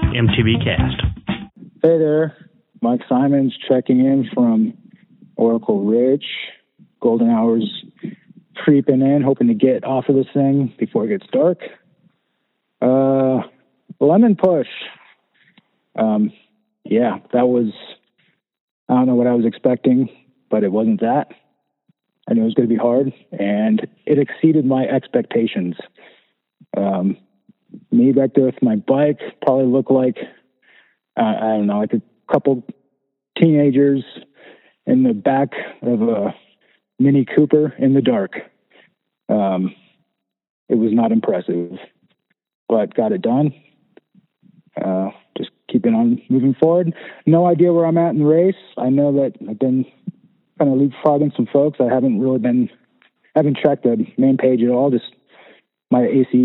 MTB Cast. Hey there, Mike Simons checking in from Oracle Ridge. Golden hours creeping in, hoping to get off of this thing before it gets dark. Lemon push. Yeah, that was, I don't know what I was expecting, but it wasn't that. I knew it was going to be hard, and it exceeded my expectations. Me back there with my bike probably looked like, I don't know, like a couple teenagers in the back of a Mini Cooper in the dark. It was not impressive, but got it done. Just keeping on moving forward. No idea where I'm at in the race. I know that I've been kind of leapfrogging some folks. I haven't checked the main page at all. Just my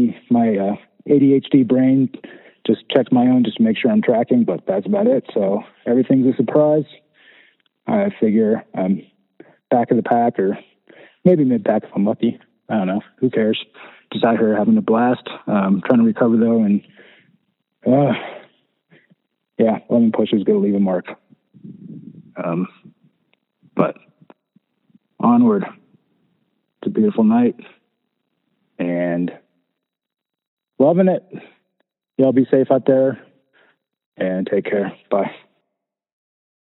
ADHD brain just checks my own just to make sure I'm tracking, but that's about it. So everything's a surprise. I figure I'm back of the pack or maybe mid-pack if I'm lucky. I don't know. Who cares? Just out here having a blast. Trying to recover, though, and yeah, lemon push is going to leave a mark. But onward. It's a beautiful night, and loving it. Y'all be safe out there, and take care. Bye.